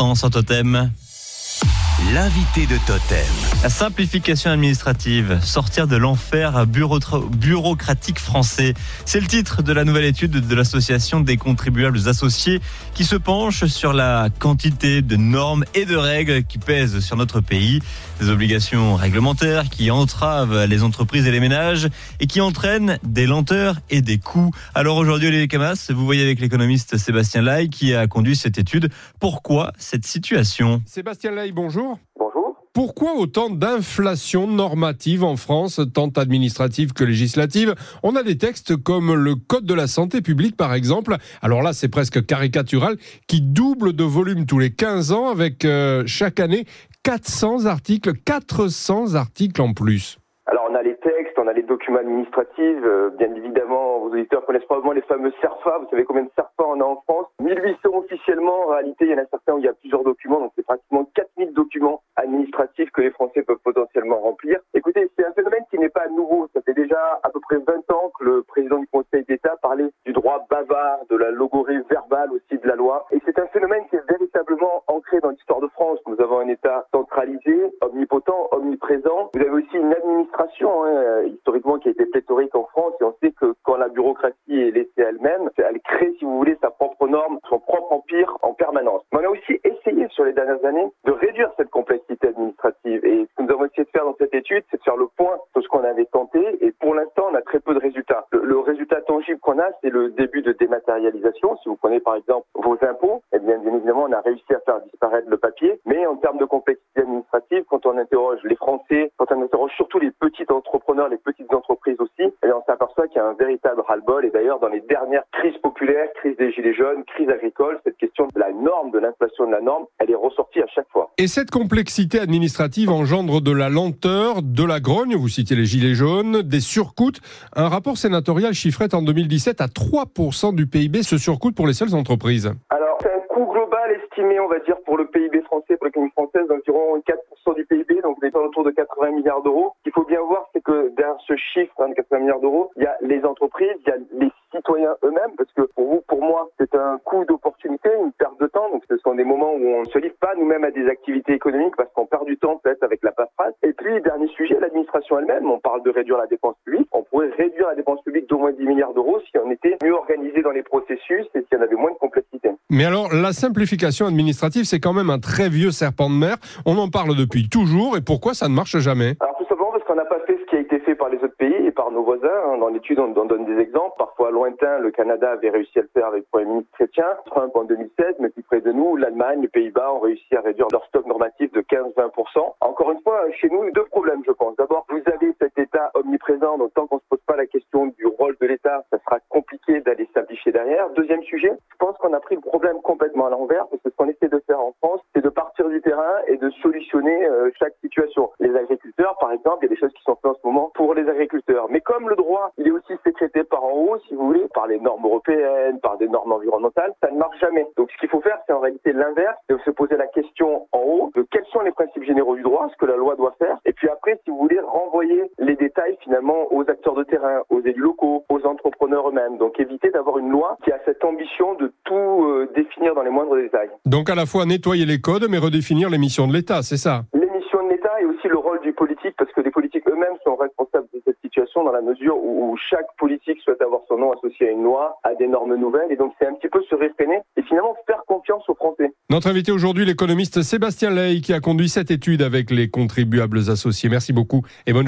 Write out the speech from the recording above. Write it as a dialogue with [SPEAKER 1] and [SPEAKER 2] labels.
[SPEAKER 1] l'instant sur Totem.
[SPEAKER 2] L'invité de Totem.
[SPEAKER 1] La simplification administrative, sortir de l'enfer bureaucratique français. C'est le titre de la nouvelle étude de l'association des contribuables associés qui se penche sur la quantité de normes et de règles qui pèsent sur notre pays. Des obligations réglementaires qui entravent les entreprises et les ménages et qui entraînent des lenteurs et des coûts. Alors aujourd'hui, Olivier Camas, vous voyez avec l'économiste Sébastien Lai qui a conduit cette étude. Pourquoi cette situation ?
[SPEAKER 3] Sébastien Lai, bonjour.
[SPEAKER 4] Bonjour.
[SPEAKER 3] Pourquoi autant d'inflation normative en France, tant administrative que législative ? On a des textes comme le Code de la santé publique, par exemple. Alors là, c'est presque caricatural, qui double de volume tous les 15 ans avec chaque année 400 articles en plus.
[SPEAKER 4] Alors on a les textes, on a les documents administratifs, bien évidemment, vos auditeurs connaissent probablement les fameux CERFA. Vous savez combien de CERFA on a en France ? 1800 officiellement, en réalité il y en a certains où il y a plusieurs documents, donc c'est pratiquement 4000 documents administratifs que les Français peuvent potentiellement remplir. Écoutez, c'est un phénomène qui n'est pas nouveau, ça fait déjà à peu près 20 ans que le président du Conseil d'État parlait du droit bavard, de la logorrhée verbale aussi de la loi, et c'est un phénomène qui est véritablement ancré dans l'histoire de France. Nous avons un État centralisé, omnipotent, omniprésent. Vous avez aussi une administration historiquement qui a été pléthorique en France, et on sait que quand la bureaucratie est laissée elle-même, elle crée, si vous voulez, sa propre norme, son propre empire en permanence. Mais on a aussi essayé sur les dernières années de réduire cette complexité administrative, et ce que nous avons essayé de faire dans cette étude, c'est de faire le point sur ce qu'on avait tenté, et pour l'instant on a très peu de résultats. Le résultat tangible qu'on a, c'est le début de dématérialisation. Si vous prenez par exemple vos impôts, eh bien évidemment on a réussi à faire disparaître le papier, mais en termes de complexité administrative, quand on interroge les Français, quand on interroge surtout les petits entrepreneurs, les petites entreprises aussi, et on s'aperçoit qu'il y a un véritable ras-le-bol. Et d'ailleurs, dans les dernières crises populaires, crise des gilets jaunes, crise agricole, cette question de la norme, de l'inflation de la norme, elle est ressortie à chaque fois.
[SPEAKER 3] Et cette complexité administrative engendre de la lenteur, de la grogne, vous citez les gilets jaunes, des surcoûts. Un rapport sénatorial chiffrait en 2017 à 3% du PIB ce surcoût pour les seules entreprises.
[SPEAKER 4] Alors, c'est un coût global estimé, on va dire, pour le PIB français, pour l'économie française, d'environ 4% du PIB, donc on est autour de 80 milliards d'euros. Ce qu'il faut bien voir, c'est que derrière ce chiffre de 80 milliards d'euros, il y a les entreprises, il y a les citoyens eux-mêmes, parce que pour vous, pour moi, c'est un coût d'opportunité, une perte de temps. Donc ce sont des moments où on ne se livre pas nous-mêmes à des activités économiques parce qu'on perd du temps peut-être avec la paperasse. Et puis, dernier sujet, l'administration elle-même. On parle de réduire la dépense publique. On pourrait réduire la dépense publique d'au moins 10 milliards d'euros si on était mieux organisé dans les processus et si on avait moins de complexité.
[SPEAKER 3] Mais alors, la simplification administrative, c'est quand même un très vieux serpent de mer. On en parle depuis toujours. Et pourquoi ça ne marche jamais ?
[SPEAKER 4] Alors tout simplement parce qu'on n'a pas fait ce qui a été fait par les autres pays et par nos voisins. Dans l'étude, on donne des exemples. Parfois lointains, le Canada avait réussi à le faire avec le Premier ministre Chrétien, Trump en 2016, mais plus près de nous, l'Allemagne, les Pays-Bas ont réussi à réduire leur stock normatif de 15-20%. Encore une fois, chez nous, deux problèmes, je pense. D'abord, vous avez cet État omniprésent, donc tant qu'on ne se pose pas la question du rôle de l'État, ça sera compliqué d'aller simplifier derrière. Deuxième sujet, je pense qu'on a pris le problème complètement à l'envers, parce que ce qu'on essaie de faire en France, c'est de partir du terrain et de solutionner chaque situation. Les agriculteurs, par exemple, il y a des choses qui sont faites en ce moment pour les agriculteurs. Mais comme le droit, il est aussi sécrété par en haut, si vous voulez, par les normes européennes, par des normes environnementales, ça ne marche jamais. Donc ce qu'il faut faire, c'est en réalité l'inverse, de se poser la question en haut de quels sont les principes généraux du droit, ce que la loi doit faire, et puis après, si vous voulez, renvoyer les détails finalement aux acteurs de terrain, aux élus locaux, aux entrepreneurs eux-mêmes. Donc éviter d'avoir une loi qui a cette ambition de tout définir dans les moindres détails.
[SPEAKER 3] Donc à la fois nettoyer les codes, mais redéfinir les missions de l'État, c'est ça ?
[SPEAKER 4] Les missions de l'État et aussi le rôle du politique, parce que les politiques eux-mêmes sont responsables de cette situation dans la mesure où chaque politique souhaite avoir son nom associé à une loi, à des normes nouvelles, et donc c'est un petit peu se réfréner et finalement faire confiance aux Français.
[SPEAKER 3] Notre invité aujourd'hui, l'économiste Sébastien Lai, qui a conduit cette étude avec les contribuables associés. Merci beaucoup et bonne